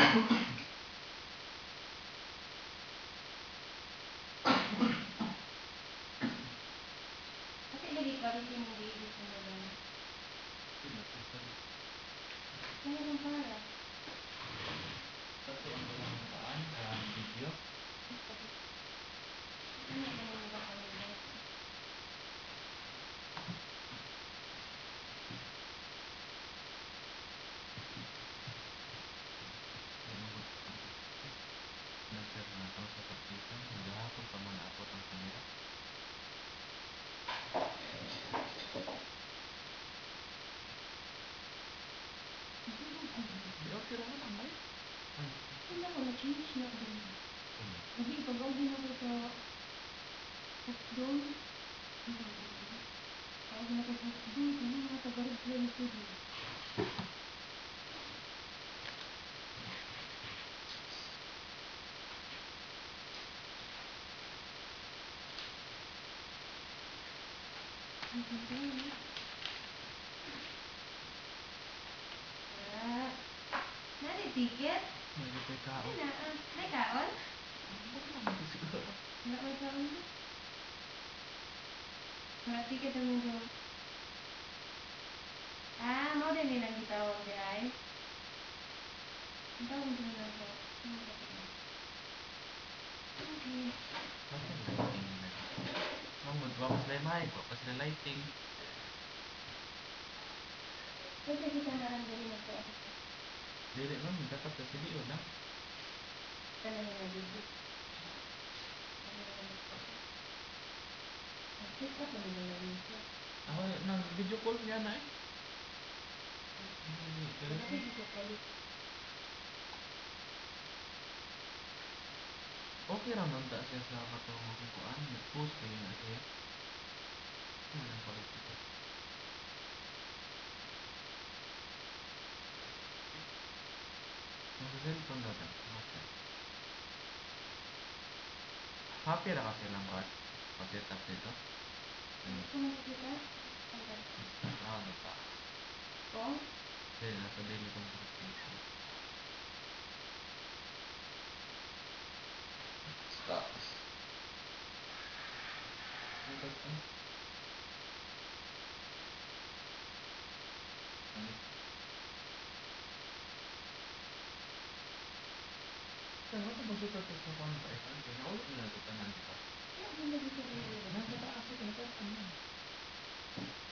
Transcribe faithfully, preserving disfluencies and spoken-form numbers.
Kasi lagi pa rin yung baby ko na lang. Kaya lang para. Kasi ang walang paan, ang video. Ano ba yung baka nila? Nag-share na ako sa partisan. Maghahapon pa man ako ang kamera. Di okay ra man ang live. Hindi ako na-change na ako. Sige. Hindi, ipag-login ako sa Hotdog. Tawagin ako sa Hotdog. Ano mga tagarog sila yung studio. Ah, nani ticket? Nagipay kaon. Ay na, ah, may kaon? Wala man siguro. Wala may kaon ba? Wala ticket naman ko. Ah, mau din nilang gitawag di ay. Ang tawag din nila ko. Okay. Bakit lighting nila dito? Mamod, wakas sila mic, wakas sila lighting. Pwede kita naramdamin ako ako. Dili man, dapat sa C D O na. Kala nila dito. Mag-set up na nila dito. Ako, nag-video call niya na eh. Bakit dito quality? Okay ra man ta siya sa katong kuan, nag-post pa yun na siya. Ano ang quality ko? Nasa cellphone daw ta. Okay. Happy ra kasi lang ko pa-set up dito. Hindi ko makikita. Ah, nata. Oo? Dili, nasa daily conversation. Stocks. Ito ko. Ano? Ano ito magsutat sa kuan pa eh? Kaya nawala nila sa tanan, di ba? Wala din lagi sa video. Nasa taas, sige, nasa taas.